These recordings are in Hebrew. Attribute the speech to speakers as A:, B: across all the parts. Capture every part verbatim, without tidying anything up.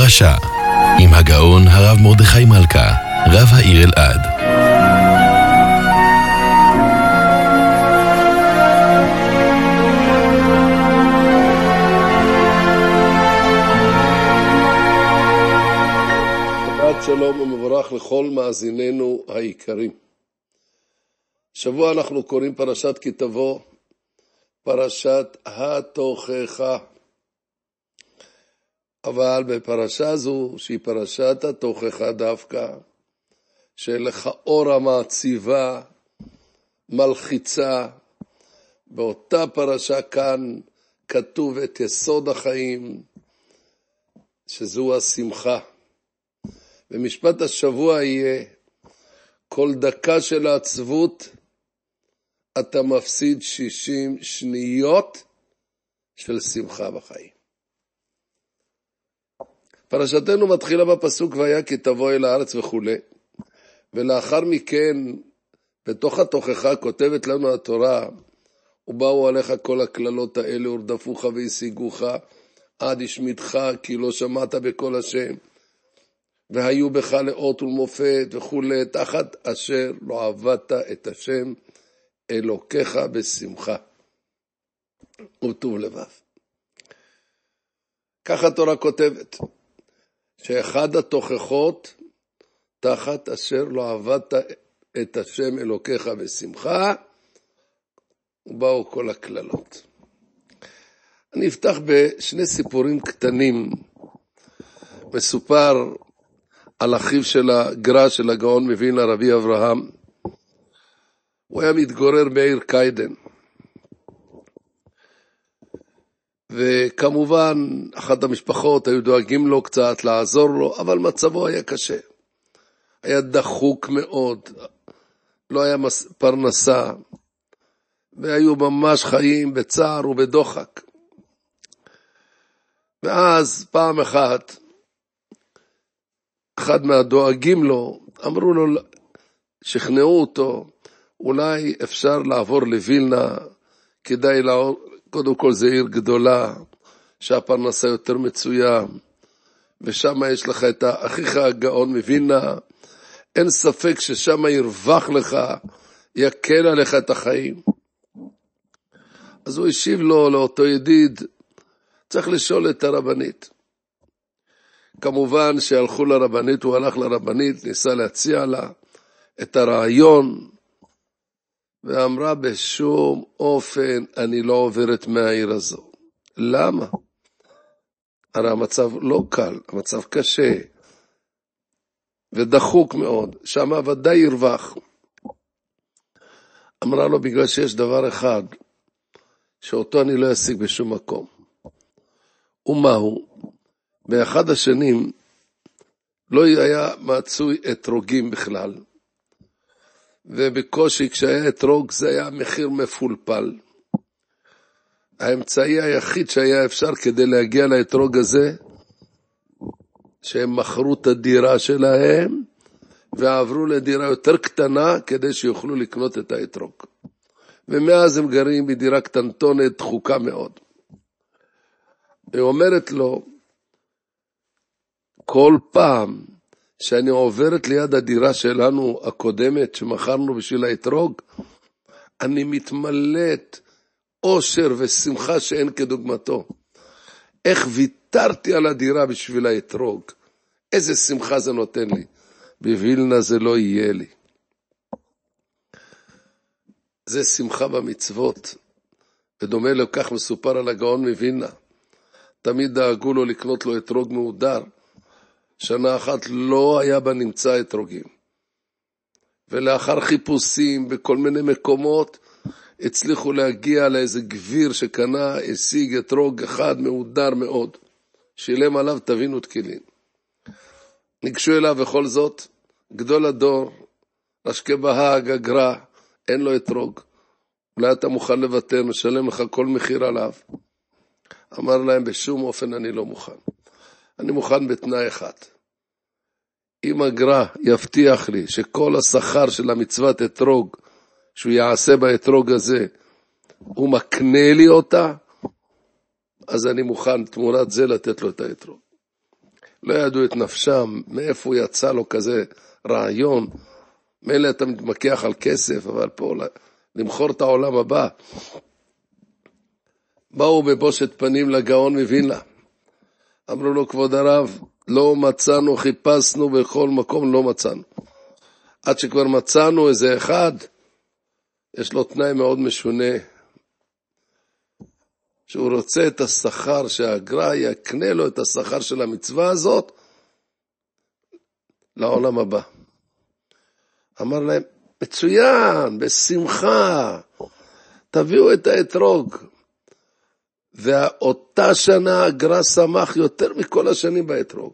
A: פרשה עם הגאון הרב מרדכי מלכה, רב העיר אלעד.
B: שבת שלום ומבורך לכל מאזיננו היקרים. שבוע אנחנו קוראים פרשת כי תבוא, פרשת התוכחה. אבל בפרשה זו, שהיא פרשת התוכחה דווקא, שלכאורה מעציבה, מלחיצה, באותה פרשה כאן כתוב את יסוד החיים, שזו השמחה. במשפט השבוע יהיה, כל דקה של העצבות, אתה מפסיד שישים שניות של שמחה בחיים. פרשתנו מתחילה בפסוק והיה כי תבוא אל הארץ וכו'. ולאחר מכן, בתוך התוכחה כותבת לנו התורה, ובאו עליך כל הכללות האלה, ורדפוך והשיגוך, עד השמידך כי לא שמעת בקול השם, והיו בך לאות ולמופת וכו', תחת אשר לא עבדת את השם אלוקיך בשמחה וטוב לבב. ככה התורה כותבת, שאחד התוכחות תחת אשר לא עבדת את השם אלוקיך בשמחה, ובאו כל הכללות. אני אפתח בשני סיפורים קטנים. מסופר על אחיו של הגר"א של הגאון מווילנה, רבי אברהם. הוא היה מתגורר בעיר קיידן. וכמובן, אחת המשפחות היו דואגים לו קצת, לעזור לו, אבל מצבו היה קשה. היה דחוק מאוד, לא היה פרנסה, והיו ממש חיים בצער ובדוחק. ואז פעם אחת, אחד מהדואגים לו, אמרו לו, שכנעו אותו, אולי אפשר לעבור לווילנה, כדאי לעבור, קודם כל זה עיר גדולה, שהפרנסה יותר מצויה, ושם יש לך את אחיך הגאון מווילנה, אין ספק ששם ירווח לך, יקל עליך את החיים. אז הוא השיב לו, לאותו ידיד, צריך לשאול את הרבנית. כמובן שהלכו לרבנית, הוא הלך לרבנית, ניסה להציע לה את הרעיון, ואמרה בשום אופן אני לא עוברת מהעיר הזו. למה? הרי המצב לא קל, המצב קשה, ודחוק מאוד, שם ודאי ירווח. אמרה לו בגלל שיש דבר אחד, שאותו אני לא אשיג בשום מקום. ומהו? באחד השנים לא היה מצוי אתרוגים בכלל, ובקושי כשהיה אתרוג זה היה מחיר מפולפל. האמצעי היחיד שהיה אפשר כדי להגיע לאתרוג הזה, שהם מכרו את הדירה שלהם, ועברו לדירה יותר קטנה כדי שיוכלו לקנות את האתרוג. ומאז הם גרים בדירה קטנטונת דחוקה מאוד. היא אומרת לו, כל פעם שאני עוברת ליד הדירה שלנו הקודמת שמכרנו בשביל האתרוג, אני מתמלאת אושר ושמחה שאין כדוגמתו. איך ויתרתי על הדירה בשביל האתרוג, איזה שמחה זה נותן לי. בווילנה זה לא יהיה לי. זה שמחה במצוות, ודומה לכך מסופר על הגאון מווילנה. תמיד דאגו לו לקנות לו אתרוג מהודר, שנה אחת לא היה בה נמצא אתרוגים. ולאחר חיפושים בכל מיני מקומות, הצליחו להגיע לאיזה גביר שקנה, השיג אתרוג אחד מהודר מאוד. שילם עליו תבינו תקילין. ניגשו אליו בכל זאת, גדול הדור, רשקי בהג, הגר"א, אין לו אתרוג. אולי אתה מוכן לוותר, משלם לך כל מחיר עליו. אמר להם בשום אופן אני לא מוכן. אני מוכן בתנאי אחד. אם הגר"א יבטיח לי שכל השכר של המצוות אתרוג, שהוא יעשה באתרוג הזה, הוא מקנה לי אותה, אז אני מוכן תמורת זה לתת לו את האתרוג. לא ידעו את נפשם, מאיפה יצא לו כזה רעיון. מילא אתה מתמקח על כסף, אבל פה למכור את העולם הבא. באו בבושת פנים לגאון מווילנה. אמרו לו, כבוד הרב, לא מצאנו, חיפשנו בכל מקום, לא מצאנו. עד שכבר מצאנו איזה אחד, יש לו תנאי מאוד משונה, שהוא רוצה את השכר, שהאגרה יקנה לו את השכר של המצווה הזאת, לעולם הבא. אמר להם, מצוין, בשמחה, תביאו את האתרוג. ואותה שנה האגרה שמח יותר מכל השנים באתרוג.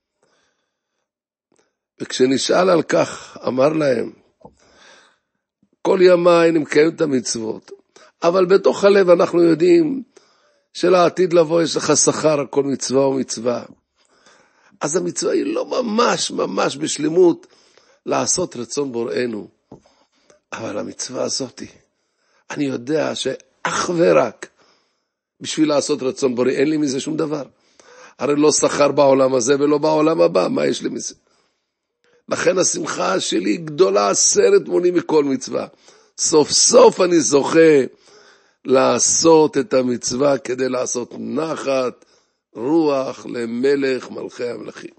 B: וכשנשאל על כך, אמר להם, כל ימי אני מקיים את המצוות, אבל בתוך הלב אנחנו יודעים שלעתיד לבוא יש לך שכר על כל מצווה ומצווה. אז המצווה היא לא ממש ממש בשלמות לעשות רצון בוראנו. אבל המצווה הזאת, אני יודע שאך ורק בשביל לעשות רצון בורא, אין לי מזה שום דבר. הרי לא שכר בעולם הזה ולא בעולם הבא, מה יש לי מזה? לכן השמחה שלי גדולה עשרת מונים מכל מצווה. סוף סוף אני זוכה לעשות את המצווה כדי לעשות נחת רוח למלך מלכי המלכים.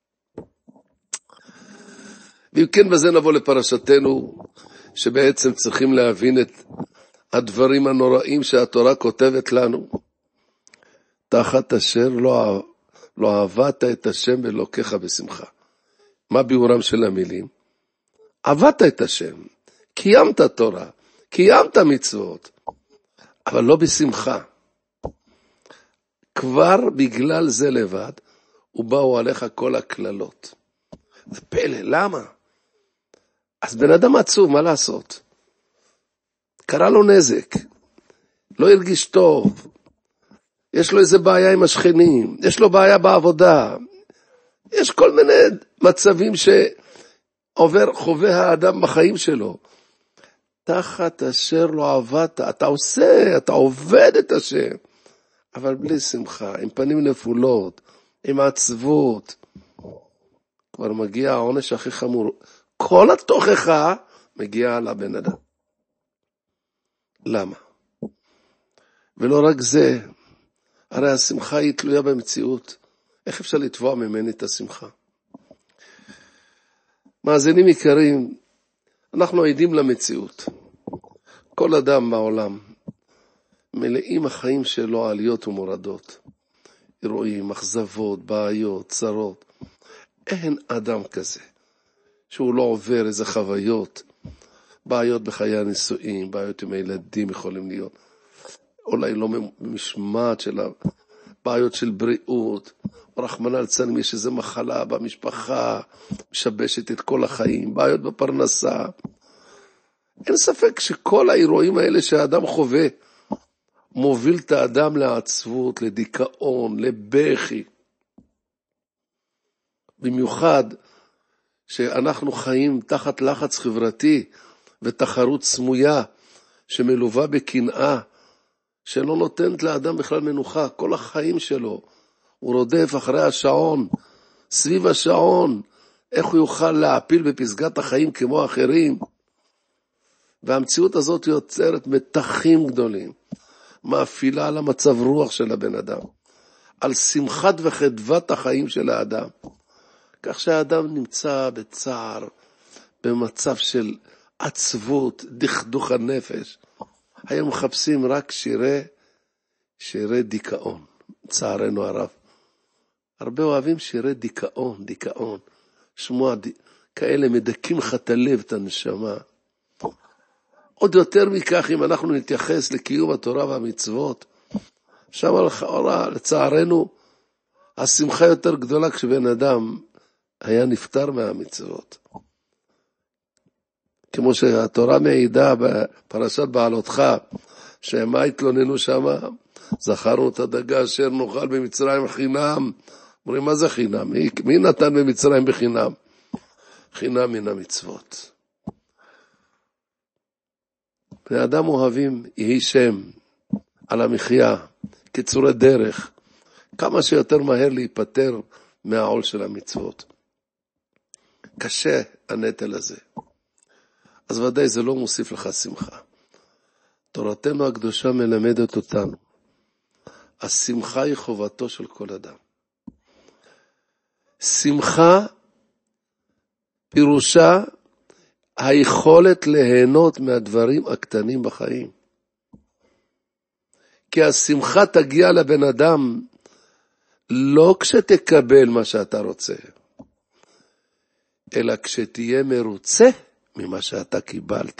B: ואם כן, בזה נבוא לפרשתנו, שבעצם צריכים להבין את הדברים הנוראים שהתורה כותבת לנו. תחת אשר לא, לא אהבת את השם אלוקיך בשמחה. מה ביאורם של המילים? אהבת את השם, קיימת תורה, קיימת מצוות, אבל לא בשמחה. כבר בגלל זה לבד, ובאו עליך כל הכללות. זה פלא, למה? אז בן אדם עצוב, מה לעשות? קרה לו נזק, לא הרגיש טוב, יש לו איזה בעיה עם השכנים, יש לו בעיה בעבודה, יש כל מיני מצבים שעובר חווה האדם בחיים שלו. תחת אשר לא עבדת, אתה עושה, אתה עובד את השם, אבל בלי שמחה, עם פנים נפולות, עם עצבות, כבר מגיע העונש הכי חמור. כל התוכחה מגיע לבן אדם. למה? ולא רק זה, הרי השמחה היא תלויה במציאות. איך אפשר לתבוע ממני את השמחה? מאזינים יקרים, אנחנו עדים למציאות. כל אדם בעולם מלאים החיים שלו עליות ומורדות. אירועים, אכזבות, בעיות, צרות. אין אדם כזה שהוא לא עובר איזה חוויות, בעיות בחיי הנישואים, בעיות עם הילדים יכולים להיות, אולי לא משמעת של בעיות של בריאות, רחמנא ליצלן, יש איזו מחלה במשפחה, משבשת את כל החיים, בעיות בפרנסה. אין ספק שכל האירועים האלה שהאדם חווה, מוביל את האדם לעצבות, לדיכאון, לבכי. במיוחד שאנחנו חיים תחת לחץ חברתי ותחרות סמויה שמלווה בקנאה שלא נותנת לאדם בכלל מנוחה. כל החיים שלו הוא רודף אחרי השעון, סביב השעון, איך הוא יוכל להעפיל בפסגת החיים כמו אחרים. והמציאות הזאת יוצרת מתחים גדולים, מאפילה על המצב רוח של הבן אדם, על שמחת וחדוות החיים של האדם. כך שהאדם נמצא בצער, במצב של עצבות, דכדוך הנפש. היום מחפשים רק שירי, שירי דיכאון, צערנו הרב. הרבה אוהבים שירי דיכאון, דיכאון. שמוע כאלה מדקים לך את הלב, את הנשמה. עוד יותר מכך, אם אנחנו נתייחס לקיום התורה והמצוות, שם לכאורה, לצערנו, השמחה יותר גדולה כשבן אדם היה נפטר מהמצוות. כמו שהתורה מעידה בפרשת בעלותך, שמה התלוננו שם? זכרנו את הדגה אשר נאכל במצרים חינם. אומרים, מה זה חינם? מי, מי נתן במצרים בחינם? חינם מן המצוות. בני אדם אוהבים יהי שם על המחיה, קיצורי דרך, כמה שיותר מהר להיפטר מהעול של המצוות. קשה הנטל הזה. אז ודאי זה לא מוסיף לך שמחה. תורתנו הקדושה מלמדת אותנו. השמחה היא חובתו של כל אדם. שמחה פירושה היכולת ליהנות מהדברים הקטנים בחיים. כי השמחה תגיע לבן אדם לא כשתקבל מה שאתה רוצה, אלא כשתהיה מרוצה ממה שאתה קיבלת.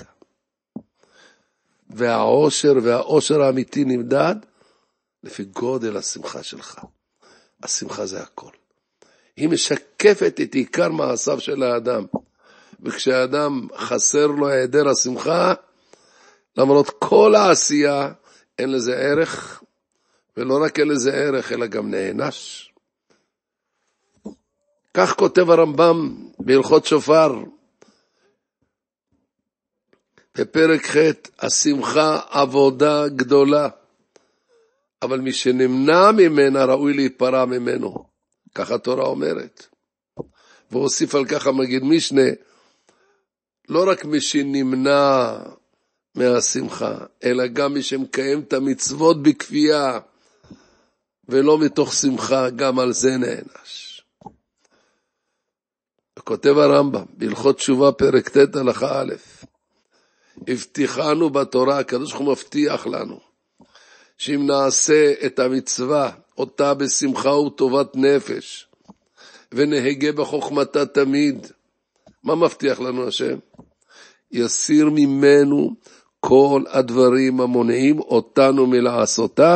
B: והעושר והעושר האמיתי נמדד לפי גודל השמחה שלך. השמחה זה הכל. היא משקפת את עיקר מעשיו של האדם. וכשהאדם חסר לו היעדר השמחה, למרות כל העשייה, אין לזה ערך, ולא רק אין לזה ערך, אלא גם נענש. כך כותב הרמב"ם בהלכות שופר, בפרק ח', השמחה עבודה גדולה, אבל מי שנמנע ממנה ראוי להיפרע ממנו. כך התורה אומרת. והוסיף על כך המגיד משנה, לא רק מי שנמנע מהשמחה, אלא גם מי שמקיים את המצוות בכפייה, ולא מתוך שמחה, גם על זה נענש. כותב הרמב"ם, בהלכות תשובה פרק ט' הלכה א', הבטיחנו בתורה, הקדוש ברוך הוא מבטיח לנו, שאם נעשה את המצווה, אותה בשמחה וטובת נפש, ונהגה בחוכמתה תמיד, מה מבטיח לנו השם? יסיר ממנו כל הדברים המונעים אותנו מלעשותה,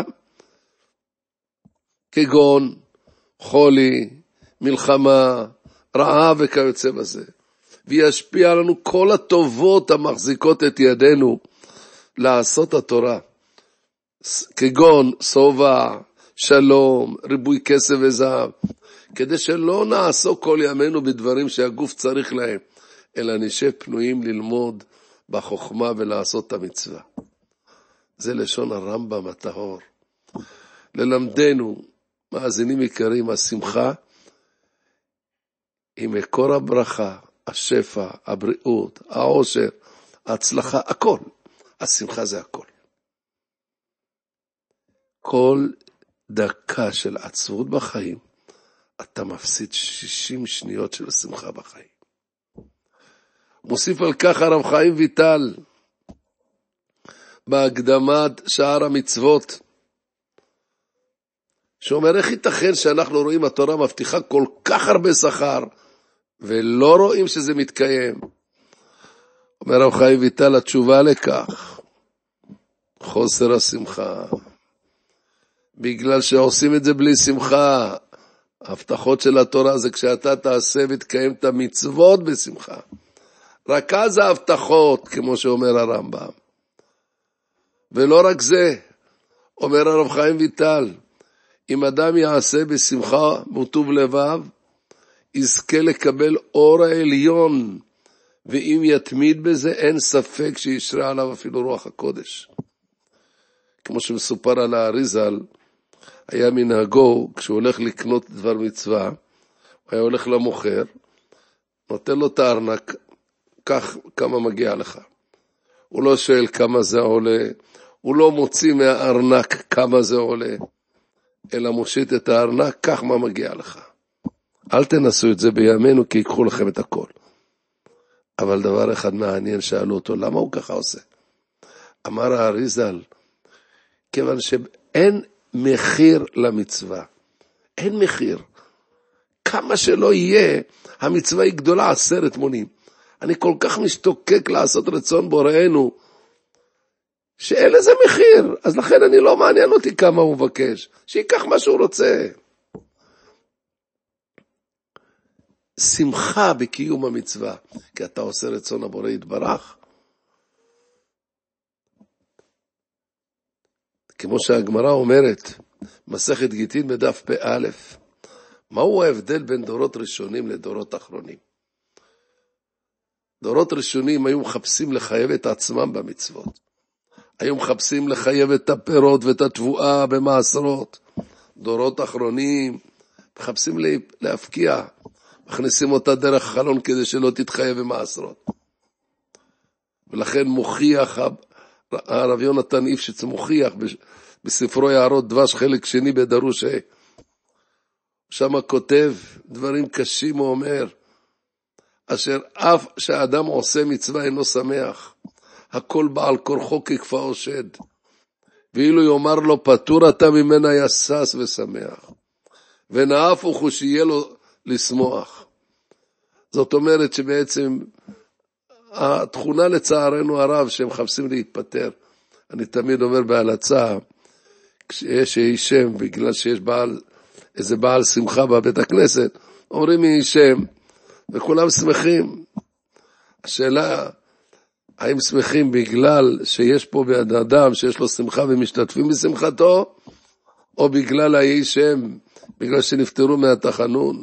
B: כגון חולי, מלחמה, רעב וכיוצא בזה. וישפיע לנו כל הטובות המחזיקות את ידינו לעשות התורה, כגון סובה, שלום, ריבוי כסף וזהב, כדי שלא נעסוק כל ימינו בדברים שהגוף צריך להם, אלא נשב פנויים ללמוד בחוכמה ולעשות את המצווה. זה לשון הרמב"ם הטהור. ללמדנו, מאזינים יקרים, השמחה היא מקור הברכה, השפע, הבריאות, העושר, ההצלחה, הכל. השמחה זה הכל. כל דקה של עצבות בחיים, אתה מפסיד שישים שניות של שמחה בחיים. מוסיף על כך הרב חיים ויטל, בהקדמת שער המצוות, שאומר איך ייתכן שאנחנו רואים התורה מבטיחה כל כך הרבה שכר, ולא רואים שזה מתקיים. אומר הרב חיים ויטל, התשובה לכך, חוסר השמחה. בגלל שעושים את זה בלי שמחה. ההבטחות של התורה זה כשאתה תעשה ותקיים את המצוות בשמחה. רק אז ההבטחות, כמו שאומר הרמב"ם. ולא רק זה, אומר הרב חיים ויטל, אם אדם יעשה בשמחה וטוב לבב, יזכה לקבל אור העליון, ואם יתמיד בזה, אין ספק שישרה עליו אפילו רוח הקודש. כמו שמסופר על האריזל, היה מנהגו, כשהוא הולך לקנות דבר מצווה, הוא היה הולך למוכר, נותן לו את הארנק, כך כמה מגיע לך. הוא לא שואל כמה זה עולה, הוא לא מוציא מהארנק כמה זה עולה, אלא מושיט את הארנק, כך מה מגיע לך. אל תנסו את זה בימינו, כי ייקחו לכם את הכל. אבל דבר אחד מעניין, שאלו אותו, למה הוא ככה עושה? אמר האריזל, כיוון שאין מחיר למצווה. אין מחיר. כמה שלא יהיה, המצווה היא גדולה עשרת מונים. אני כל כך משתוקק לעשות רצון בוראנו, שאין לזה מחיר. אז לכן אני לא מעניין אותי כמה הוא מבקש. שיקח מה שהוא רוצה. שמחה בקיום המצווה, כי אתה עושה רצון הבורא יתברך. כמו שהגמרא אומרת, מסכת גיטין בדף פ"א, מהו ההבדל בין דורות ראשונים לדורות אחרונים? דורות ראשונים היו מחפשים לחייב את עצמם במצוות. היו מחפשים לחייב את הפירות ואת התבואה במעשרות. דורות אחרונים מחפשים להפקיע, מכניסים אותה דרך החלון כדי שלא תתחייב במעשרות. ולכן מוכיח הרב יונתן איפשיץ, מוכיח בספרו יערות דבש חלק שני בדרוש ה', שם כותב דברים קשים, הוא אומר, אשר אף שהאדם עושה מצווה אינו שמח, הכל בעל כורחו ככפאו שד, ואילו יאמר לו פטור אתה ממנה יסס ושמח, ונאף הוא שיהיה לו לשמוח. זאת אומרת שבעצם התכונה לצערנו הרב שהם מחפשים להתפטר, אני תמיד אומר בהלצה, כשיש יהי שם, בגלל שיש בעל, איזה בעל שמחה בבית הכנסת, אומרים יהי שם, וכולם שמחים. השאלה, האם שמחים בגלל שיש פה בן אדם שיש לו שמחה ומשתתפים בשמחתו, או בגלל היהי שם, בגלל שנפטרו מהתחנון?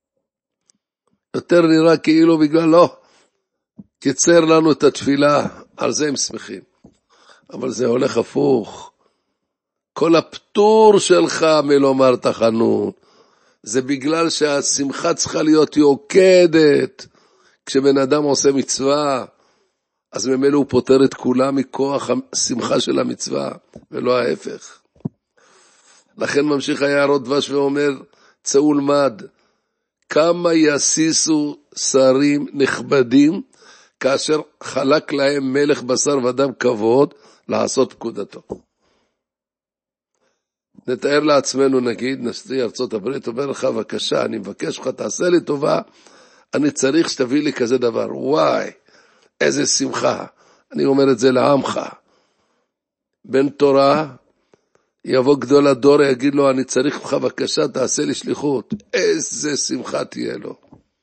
B: יותר נראה כאילו בגלל לא, קיצר לנו את התפילה, על זה הם שמחים. אבל זה הולך הפוך. כל הפטור שלך מלומר תחנון, זה בגלל שהשמחה צריכה להיות יוקדת. כשבן אדם עושה מצווה, אז ממילא הוא פותר את כולה מכוח השמחה של המצווה, ולא ההפך. לכן ממשיך היערות דבש ואומר, צאו למד, כמה יסיסו שרים נכבדים, כאשר חלק להם מלך בשר ודם כבוד, לעשות פקודתו. נתאר לעצמנו, נגיד, נשיא ארצות הברית, אומר לך, בבקשה, אני מבקש לך, תעשה לי טובה, אני צריך שתביא לי כזה דבר. וואי, איזה שמחה. אני אומר את זה לעמך. בן תורה, יבוא גדול הדור, יגיד לו, אני צריך לך, בבקשה, תעשה לי שליחות. איזה שמחה תהיה לו.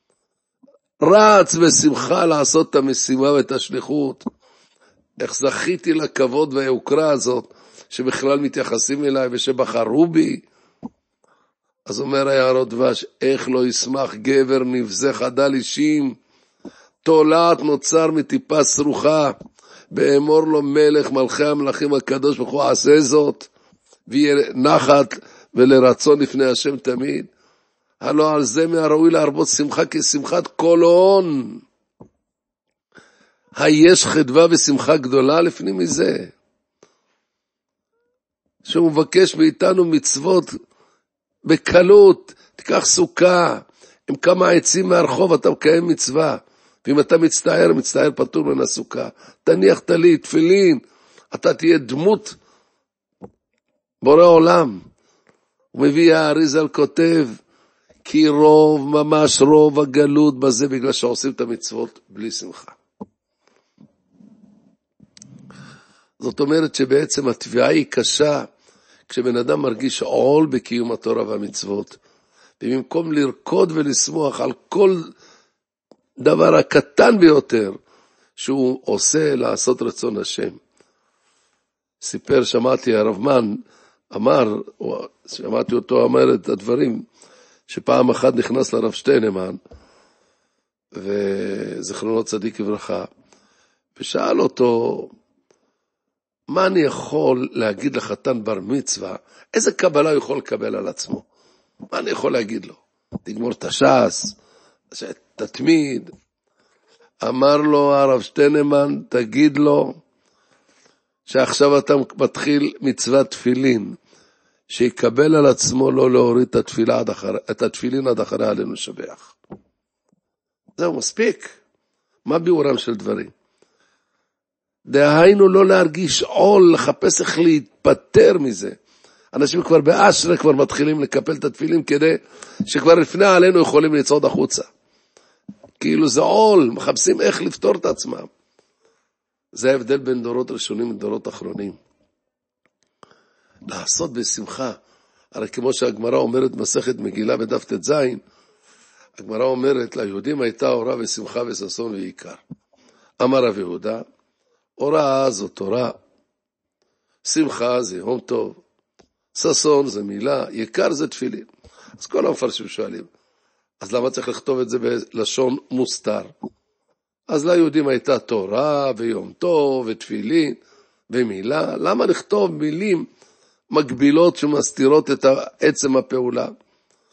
B: רץ בשמחה לעשות את המשימה ואת השליחות. איך זכיתי לכבוד והיוקרה הזאת, שבכלל מתייחסים אליי ושבחרו בי. אז אומר היערות דבש, איך לא ישמח גבר נבזה חדל אישים, תולעת נוצר מטיפה סרוחה, באמור לו מלך מלכי המלכים הקדוש ברוך הוא עשה זאת, ויהיה נחת ולרצון לפני השם תמיד. הלא על זה מהראוי להרבות שמחה כשמחת כל הון. היש חדווה ושמחה גדולה לפני מזה. שהוא מבקש מאיתנו מצוות בקלות, תיקח סוכה, עם כמה עצים מהרחוב אתה מקיים מצווה, ואם אתה מצטער, מצטער פטור מן הסוכה, תניח תלי, תפילין, אתה תהיה דמות בורא עולם. הוא מביא האריזל כותב, כי רוב, ממש רוב הגלות בזה, בגלל שעושים את המצוות בלי שמחה. זאת אומרת שבעצם התביעה היא קשה, כשבן אדם מרגיש עול בקיום התורה והמצוות, ובמקום לרקוד ולשמוח על כל דבר הקטן ביותר, שהוא עושה לעשות רצון השם. סיפר, שמעתי, הרב מן אמר, שמעתי אותו אמר את הדברים, שפעם אחת נכנס לרב שטיינמן, וזכרונו צדיק וברכה, ושאל אותו, מה אני יכול להגיד לחתן בר מצווה? איזה קבלה הוא יכול לקבל על עצמו? מה אני יכול להגיד לו? תגמור את הש"ס, תתמיד. אמר לו הרב שטיינמן, תגיד לו, שעכשיו אתה מתחיל מצוות תפילין, שיקבל על עצמו לא להוריד את התפילה עד אחרי, את התפילין עד אחרי עלינו שבח. זהו מספיק. מה ביאורם של דברים? דהיינו לא להרגיש עול, לחפש איך להתפטר מזה. אנשים כבר באשרה כבר מתחילים לקפל את התפילין, כדי שכבר לפני עלינו יכולים לצעוד החוצה. כאילו זה עול, מחפשים איך לפתור את עצמם. זה ההבדל בין דורות ראשונים לדורות אחרונים. לעשות בשמחה. הרי כמו שהגמרא אומרת מסכת מגילה בדף ט"ז, הגמרא אומרת, ליהודים הייתה אורה ושמחה וששון ועיקר. אמר רב יהודה, אורה זו תורה, שמחה זה יום טוב, ששון זה מילה, יקר זה תפילין. אז כל המפרשים שואלים, אז למה צריך לכתוב את זה בלשון מוסתר? אז ליהודים הייתה תורה ויום טוב ותפילין ומילה, למה לכתוב מילים מגבילות שמסתירות את עצם הפעולה?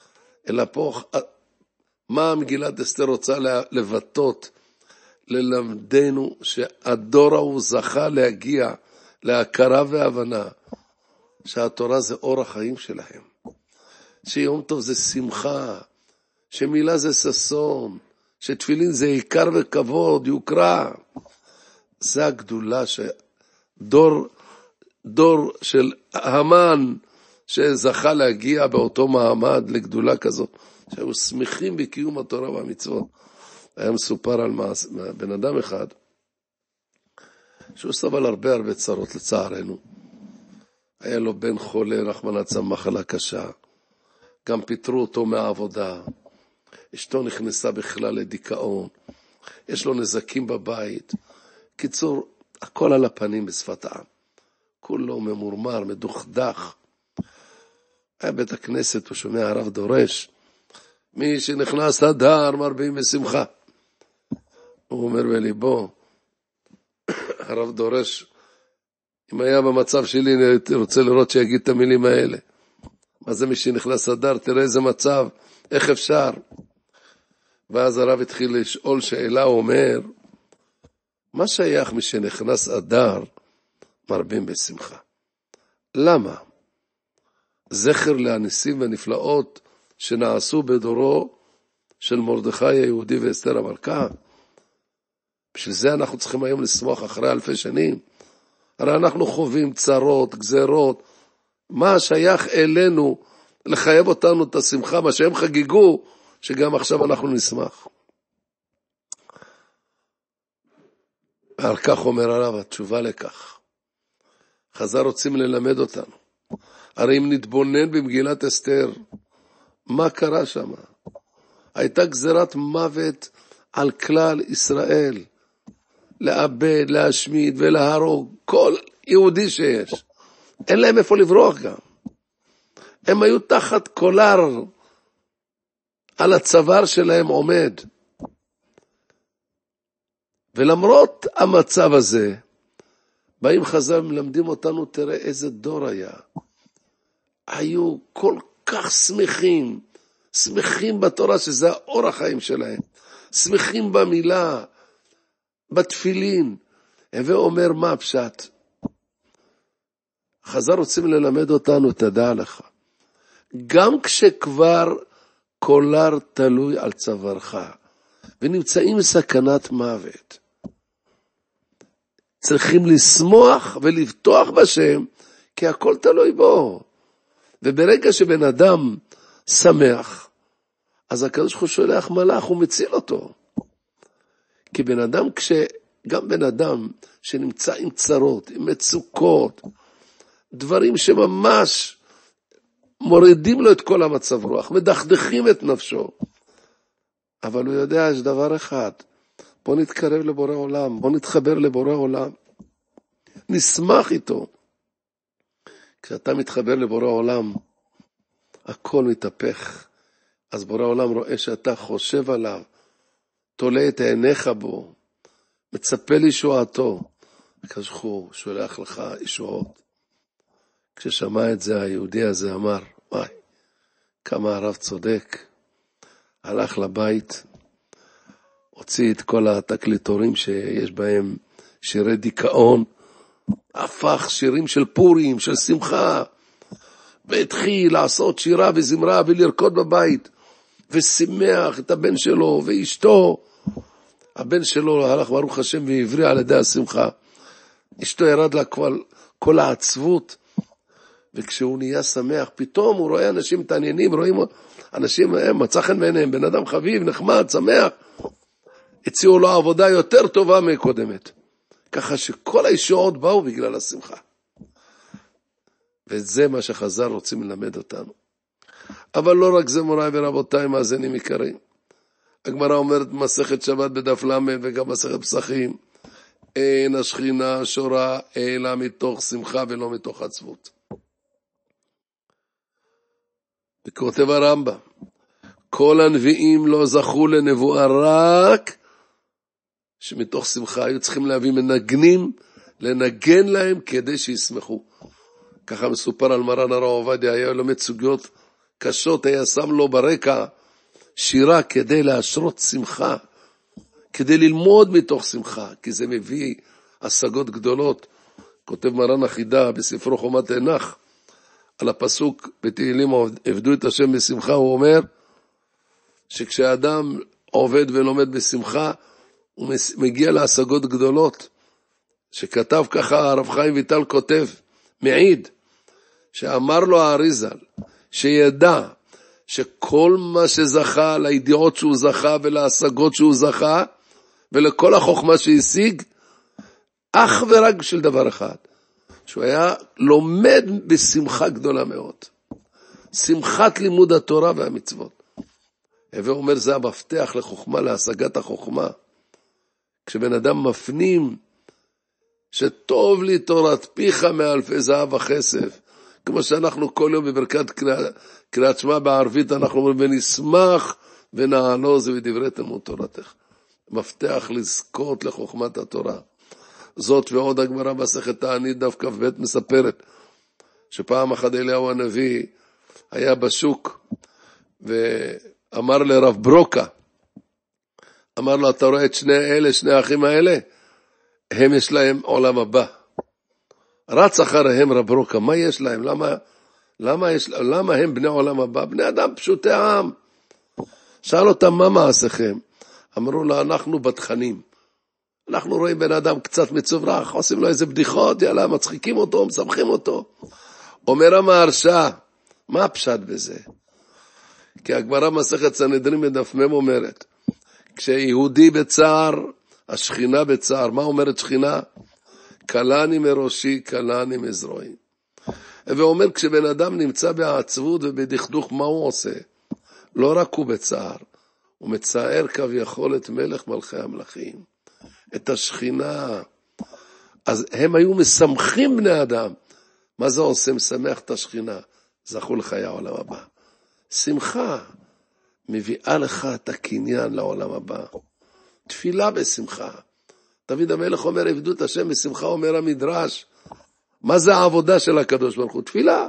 B: אלא פה, מה מגילת אסתר רוצה לבטאות? ללמדנו שהדור ההוא זכה להגיע להכרה והבנה, שהתורה זה אור החיים שלהם. שיום טוב זה שמחה, שמילה זה ששון, שתפילין זה עיקר וכבוד, יוקרה. זה הגדולה שדור, דור של המן שזכה להגיע באותו מעמד לגדולה כזאת, שהיו שמחים בקיום התורה והמצוות. היה מסופר על מעש, בן אדם אחד, שהוא סבל הרבה הרבה צרות לצערנו. היה לו בן חולה, רחמנא ליצלן, מחלה קשה. גם פיטרו אותו מהעבודה. אשתו נכנסה בכלל לדיכאון. יש לו נזקים בבית. קיצור, הכל על הפנים בשפת העם. כולו ממורמר, מדוכדך. היה בית הכנסת, הוא שומע הרב דורש, מי שנכנס אדר מרבים בשמחה. הוא אומר בליבו, הרב דורש, אם היה במצב שלי, אני רוצה לראות שיגיד את המילים האלה. מה זה מי שנכנס אדר? תראה איזה מצב, איך אפשר? ואז הרב התחיל לשאול שאלה, הוא אומר, מה שייך מי שנכנס אדר מרבים בשמחה? למה? זכר להניסים ונפלאות שנעשו בדורו של מרדכי היהודי ואסתר המלכה. בשביל זה אנחנו צריכים היום לשמוח אחרי אלפי שנים. הרי אנחנו חווים צרות, גזרות. מה שייך אלינו לחייב אותנו את השמחה, מה שהם חגיגו, שגם עכשיו אנחנו נשמח. על כך אומר הרב, התשובה לכך. חז"ל רוצים ללמד אותנו. הרי אם נתבונן במגילת אסתר, מה קרה שם? הייתה גזירת מוות על כלל ישראל. לאבד, להשמיד ולהרוג כל יהודי שיש. אין להם איפה לברוח גם. הם היו תחת קולר, על הצוואר שלהם עומד. ולמרות המצב הזה, באים חז"ל מלמדים אותנו, תראה איזה דור היה. היו כל כך שמחים, שמחים בתורה שזה האור החיים שלהם, שמחים במילה, בתפילין. ואומר מה הפשט? חז"ל רוצים ללמד אותנו, תדע לך, גם כשכבר קולר תלוי על צווארך, ונמצאים בסכנת מוות, צריכים לשמוח ולבטוח בשם, כי הכל תלוי בו. וברגע שבן אדם שמח, אז הקדוש ברוך הוא שולח מלאך, הוא מציל אותו. כי בן אדם, כש... גם בן אדם שנמצא עם צרות, עם מצוקות, דברים שממש מורידים לו את כל המצב רוח, מדחדכים את נפשו. אבל הוא יודע, יש דבר אחד, בוא נתקרב לבורא עולם, בוא נתחבר לבורא עולם, נשמח איתו. כשאתה מתחבר לבורא עולם, הכל מתהפך. אז בורא עולם רואה שאתה חושב עליו, תולה את עיניך בו, מצפה לישועתו. הקדוש ברוך הוא שולח לך ישועות. כששמע את זה, היהודי הזה אמר, וואי, כמה הרב צודק. הלך לבית, הוציא את כל התקליטורים שיש בהם שירי דיכאון, הפך שירים של פורים, של שמחה, והתחיל לעשות שירה וזמרה ולרקוד בבית, ושימח את הבן שלו ואשתו. הבן שלו הלך ברוך השם והבריא על ידי השמחה. אשתו ירד לה כל, כל העצבות, וכשהוא נהיה שמח, פתאום הוא רואה אנשים מתעניינים, רואים אנשים, הם מצא חן בעיניהם, בן אדם חביב, נחמד, שמח. הציעו לו עבודה יותר טובה מקודמת. ככה שכל הישועות באו בגלל השמחה. וזה מה שחז"ל רוצים ללמד אותנו. אבל לא רק זה, מוריי ורבותיי, מאזינים יקרים. הגמרא אומרת מסכת שבת בדף למד וגם מסכת פסחים, אין השכינה שורה אלא מתוך שמחה ולא מתוך עצבות. וכותב הרמב"ם, כל הנביאים לא זכו לנבואה רק שמתוך שמחה היו צריכים להביא מנגנים, לנגן להם כדי שישמחו. ככה מסופר על מרן הרב עובדיה, היה לומד סוגיות קשות היה שם לו ברקע שירה כדי להשרות שמחה, כדי ללמוד מתוך שמחה, כי זה מביא השגות גדולות. כותב מרן החידה בספרו חומת עינך, על הפסוק בתהילים עבדו את השם בשמחה, הוא אומר שכשאדם עובד ולומד בשמחה, הוא מגיע להשגות גדולות. שכתב ככה הרב חיים ויטל כותב, מעיד, שאמר לו האריזל, שידע שכל מה שזכה, לידיעות שהוא זכה ולהשגות שהוא זכה, ולכל החוכמה שהשיג, אך ורק של דבר אחד, שהוא היה לומד בשמחה גדולה מאוד. שמחת לימוד התורה והמצוות. הווה אומר, זה המפתח לחוכמה, להשגת החוכמה. כשבן אדם מפנים, שטוב לי תורת פיך מאלפי זהב וכסף, כמו שאנחנו כל יום בברכת קריאת שמע בערבית, אנחנו אומרים, ונשמח ונענוז בדברי תלמוד תורתך. מפתח לזכות לחוכמת התורה. זאת ועוד הגמרא מסכת תענית דף כ"ב מספרת, שפעם אחת אליהו הנביא היה בשוק, ואמר לרב ברוקה, אמר לו, אתה רואה את שני אלה, שני האחים האלה? הם יש להם עולם הבא. רץ אחריהם רב ברוקה, מה יש להם? למה, למה, יש, למה הם בני עולם הבא? בני אדם פשוטי העם. שאל אותם, מה מעשיכם? אמרו לו, אנחנו בתכנים. אנחנו רואים בן אדם קצת מצוברח, עושים לו איזה בדיחות, יאללה, מצחיקים אותו, משמחים אותו. אומר המהרש"א, מה הפשט בזה? כי הגמרא מסכת סנהדרין בדף מ' אומרת, כשיהודי בצער, השכינה בצער, מה אומרת שכינה? קלני מראשי, קלני מזרועי. ואומר, כשבן אדם נמצא בעצבות ובדכדוך, מה הוא עושה? לא רק הוא בצער, הוא מצער כביכול את מלך מלכי המלכים, את השכינה. אז הם היו משמחים בני אדם. מה זה עושה? משמח את השכינה. זכו לחיי העולם הבא. שמחה מביאה לך את הקניין לעולם הבא. תפילה בשמחה. דוד המלך אומר, עבדו את השם בשמחה, אומר המדרש. מה זה העבודה של הקדוש ברוך הוא? תפילה.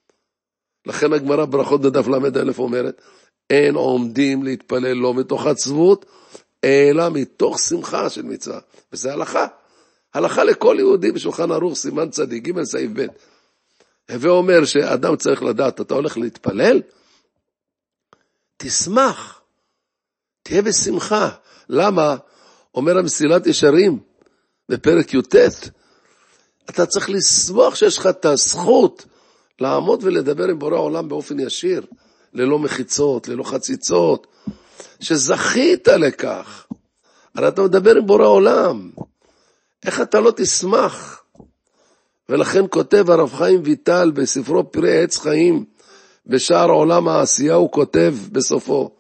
B: לכן הגמרא ברכות בדף למד אלף אומרת, אין עומדים להתפלל לא מתוך עצבות, אלא מתוך שמחה של מצווה. וזה הלכה. הלכה לכל יהודי בשולחן ערוך, סימן צדיק, ג' סעיף ב'. הווה אומר שאדם צריך לדעת, אתה הולך להתפלל? תשמח. תהיה בשמחה. למה? אומר המסילת ישרים, בפרק י"ט, אתה צריך לשמוח שיש לך את הזכות, לעמוד ולדבר עם בורא העולם באופן ישיר, ללא מחיצות, ללא חציצות, שזכית לכך. הרי אתה מדבר עם בורא העולם, איך אתה לא תשמח? ולכן כותב הרב חיים ויטל בספרו פרי עץ חיים, בשער עולם העשייה הוא כותב בסופו,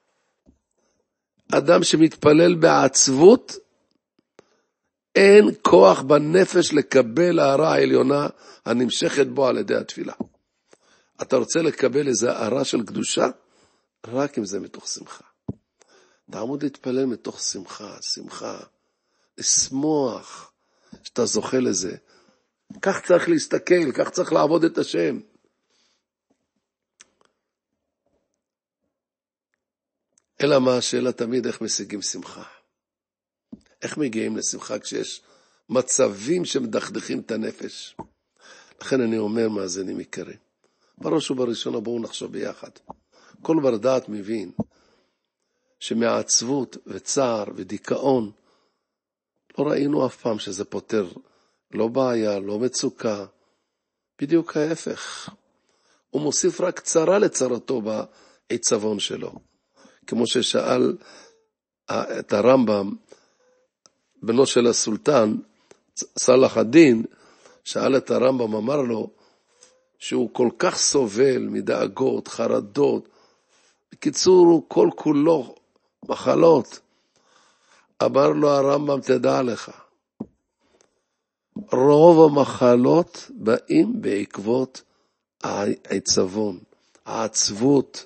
B: אדם שמתפלל בעצבות, אין כוח בנפש לקבל הערה העליונה הנמשכת בו על ידי התפילה. אתה רוצה לקבל איזו הערה של קדושה? רק אם זה מתוך שמחה. תעמוד להתפלל מתוך שמחה, שמחה, לשמוח, שאתה זוכה לזה. כך צריך להסתכל, כך צריך לעבוד את השם. אלא מה השאלה תמיד, איך משיגים שמחה? איך מגיעים לשמחה כשיש מצבים שמדכדכים את הנפש? לכן אני אומר, מאזינים יקרים, בראש ובראשונה בואו נחשוב ביחד. כל בר דעת מבין שמעצבות וצער ודיכאון לא ראינו אף פעם שזה פותר לא בעיה, לא מצוקה, בדיוק ההפך. הוא מוסיף רק צרה לצרתו בעצבון שלו. כמו ששאל את הרמב"ם, בנו של הסולטן, סלח הדין, שאל את הרמב"ם, אמר לו, שהוא כל כך סובל מדאגות, חרדות, בקיצור הוא כל כולו מחלות. אמר לו הרמב"ם, תדע לך, רוב המחלות באים בעקבות העצבון, העצבות,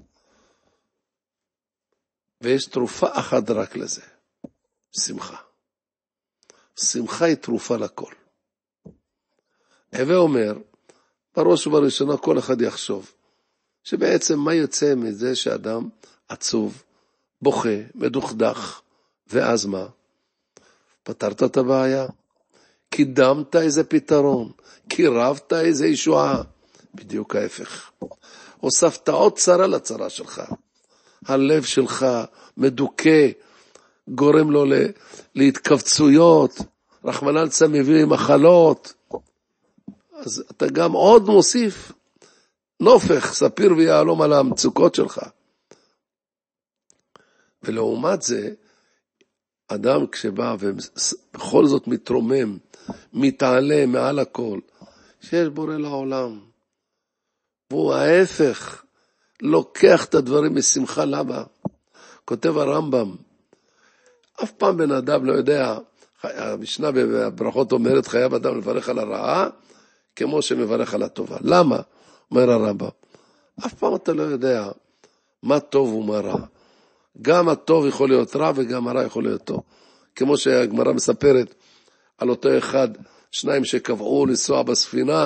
B: ויש תרופה אחת רק לזה, שמחה. שמחה היא תרופה לכל. הווה אומר, בראש ובראשונה כל אחד יחשוב, שבעצם מה יוצא מזה שאדם עצוב, בוכה, מדוכדך, ואז מה? פתרת את הבעיה? קידמת איזה פתרון? קירבת איזה ישועה? בדיוק ההפך. הוספת עוד צרה לצרה שלך. הלב שלך מדוכא, גורם לו להתכווצויות, רחמנא ליצלן מביא מחלות. אז אתה גם עוד מוסיף נופך, ספיר ויהלום על המצוקות שלך. ולעומת זה, אדם כשבא ובכל זאת מתרומם, מתעלה מעל הכל, שיש בורא לעולם, והוא ההפך, לוקח את הדברים בשמחה. למה? כותב הרמב"ם, אף פעם בן אדם לא יודע, המשנה בברכות אומרת, חייב אדם לברך על הרעה, כמו שמברך על הטובה. למה? אומר הרמב"ם, אף פעם אתה לא יודע מה טוב ומה רע. גם הטוב יכול להיות רע וגם הרע יכול להיות טוב. כמו שהגמרא מספרת על אותו אחד, שניים שקבעו לנסוע בספינה,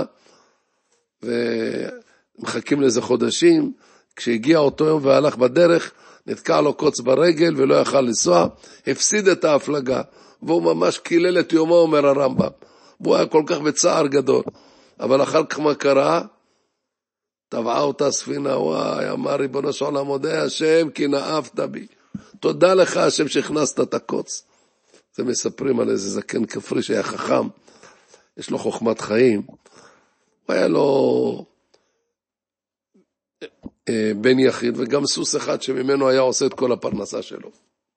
B: ומחכים לזה חודשים, כשהגיע אותו יום והלך בדרך, נתקע לו קוץ ברגל ולא יכל לנסוע, הפסיד את ההפלגה, והוא ממש קילל את יומו, אומר הרמב"ם. והוא היה כל כך בצער גדול. אבל אחר כך מה קרה? טבעה אותה ספינה, וואי, אמר ריבונו של עולם, מודה השם כי נאפת בי. תודה לך השם שהכנסת את הקוץ. זה מספרים על איזה זקן כפרי שהיה חכם, יש לו חוכמת חיים. הוא היה לו בן יחיד וגם סוס אחד שממנו היה עושה את כל הפרנסה שלו.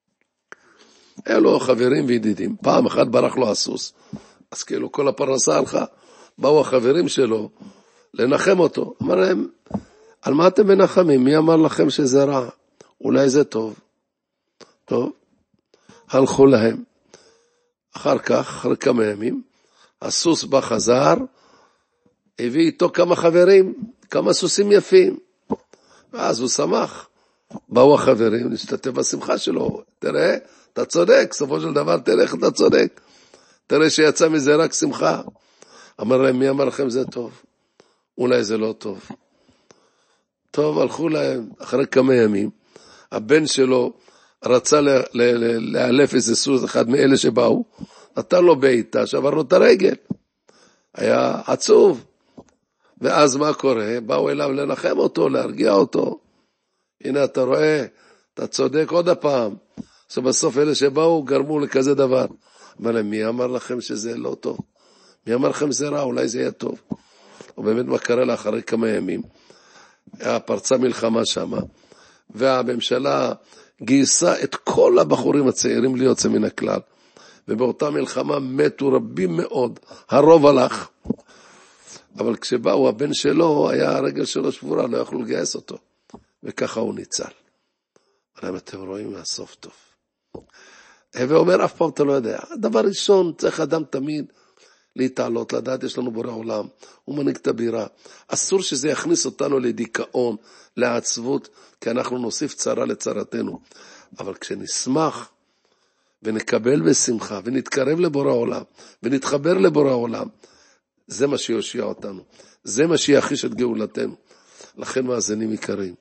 B: היה לו חברים וידידים, פעם אחת ברח לו הסוס, אז כאילו כל הפרנסה הלכה. באו החברים שלו לנחם אותו, אמר להם, על מה אתם מנחמים? מי אמר לכם שזה רע? אולי זה טוב. טוב, הלכו להם. אחר כך, אחרי כמה ימים, הסוס בא חזר, הביא איתו כמה חברים, כמה סוסים יפים. ואז הוא שמח. באו החברים, להשתתף בשמחה שלו. תראה, אתה צודק, סופו של דבר תראה איך אתה צודק. תראה שיצא מזה רק שמחה. אמר להם, מי אמר לכם זה טוב? אולי זה לא טוב. טוב, הלכו להם, אחרי כמה ימים, הבן שלו רצה לאלף איזה סוס, אחד מאלה שבאו, נתן לו בעיטה, שבר לו את הרגל. היה עצוב. ואז מה קורה? באו אליו לנחם אותו, להרגיע אותו. הנה אתה רואה, אתה צודק עוד הפעם. שבסוף אלה שבאו גרמו לכזה דבר. אבל מי אמר לכם שזה לא טוב? מי אמר לכם זה רע? אולי זה יהיה טוב. ובאמת מה קרה לאחרי כמה ימים? היה פרצה מלחמה שם, והממשלה גייסה את כל הבחורים הצעירים להיות יוצא מן הכלל. ובאותה מלחמה מתו רבים מאוד, הרוב הלך. אבל כשבאו הבן שלו, היה הרגל שלו שבורה, לא יכלו לגייס אותו. וככה הוא ניצל. אבל אתם רואים מהסוף טוב. ואומר, אף פעם אתה לא יודע. הדבר ראשון, צריך אדם תמיד להתעלות, לדעת, יש לנו בורא עולם, הוא מנהיג את הבירה. אסור שזה יכניס אותנו לדיכאון, לעצבות, כי אנחנו נוסיף צרה לצרתנו. אבל כשנשמח, ונקבל בשמחה, ונתקרב לבורא עולם, ונתחבר לבורא עולם, זה מה שיושיע אותנו. זה מה שיחיש את גאולתנו. לכן מאזינים עיקריים.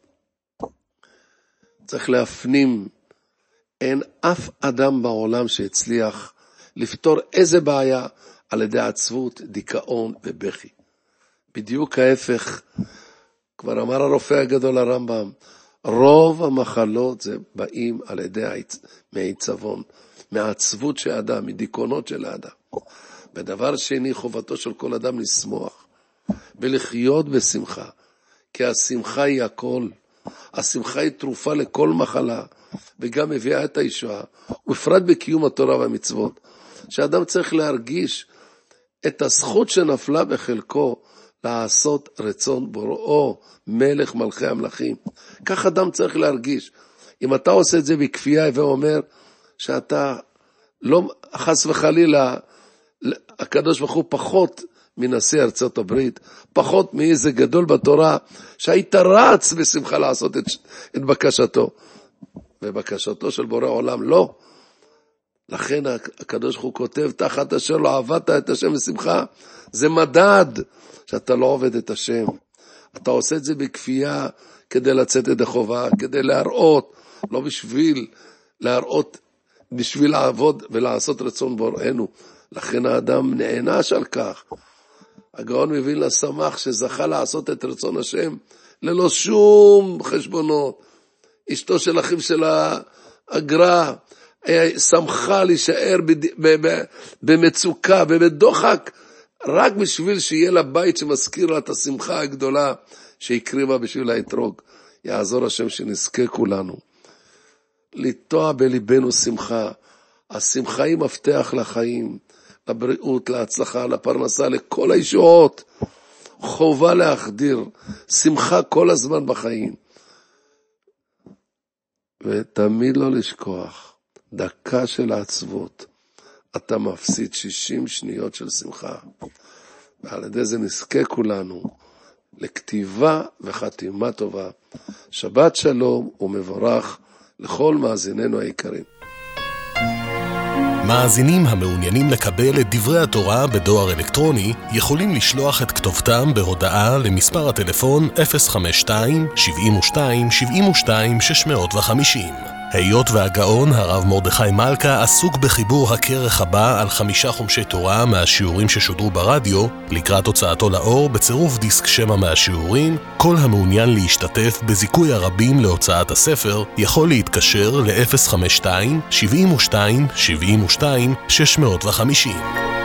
B: צריך להפנים, אין אף אדם בעולם שהצליח לפתור איזה בעיה על ידי עצבות, דיכאון ובכי. בדיוק ההפך, כבר אמר הרופא הגדול הרמב"ם, רוב המחלות זה באים על ידי מעיצבון, מעצבות של האדם, מדיכאונות של האדם. ודבר שני, חובתו של כל אדם לשמוח, ולחיות בשמחה, כי השמחה היא הכל, השמחה היא תרופה לכל מחלה, וגם מביאה את הישועה, ובפרט בקיום התורה והמצוות, שאדם צריך להרגיש את הזכות שנפלה בחלקו, לעשות רצון בוראו, מלך מלכי המלכים. כך אדם צריך להרגיש. אם אתה עושה את זה בכפייה ואומר, שאתה לא, חס וחלילה, הקדוש ברוך הוא פחות מנשיא ארצות הברית, פחות מאיזה גדול בתורה, שהיית רץ בשמחה לעשות את, את בקשתו. ובקשתו של בורא עולם לא. לכן הקדוש ברוך הוא כותב, תחת אשר לא עבדת את השם בשמחה, זה מדד שאתה לא עובד את השם. אתה עושה את זה בכפייה כדי לצאת ידי חובה, כדי להראות, לא בשביל להראות, בשביל לעבוד ולעשות רצון בוראנו. לכן האדם נענש על כך. הגאון מווילנה שמח שזכה לעשות את רצון השם ללא שום חשבונות. אשתו של אחיו של האגרה שמחה להישאר במצוקה ובדוחק, רק בשביל שיהיה לה בית שמזכיר לה את השמחה הגדולה שהקריבה בשביל האתרוג. יעזור השם שנזכה כולנו לטוע בליבנו שמחה. השמחה היא מפתח לחיים, לבריאות, להצלחה, לפרנסה, לכל הישועות. חובה להחדיר שמחה כל הזמן בחיים, ותמיד לא לשכוח, דקה של העצבות אתה מפסיד שישים שניות של שמחה. ועל ידי זה נזכה כולנו לכתיבה וחתימה טובה. שבת שלום ומבורך לכל מאזיננו היקרים.
A: מאזינים המעוניינים לקבל את דברי התורה בדואר אלקטרוני יכולים לשלוח את כתובתם בהודעה למספר הטלפון אפס חמש שתיים שבעים ושתיים שבעים ושתיים שש מאות וחמישים. היות והגאון הרב מרדכי מלכה עסוק בחיבור הכרך הבא על חמישה חומשי תורה מהשיעורים ששודרו ברדיו לקראת הוצאתו לאור בצירוף דיסק שמע מהשיעורים, כל המעוניין להשתתף בזיכוי הרבים להוצאת הספר יכול להתקשר ל-אפס חמש שתיים שבעים ושתיים שבעים ושתיים שש מאות וחמישים.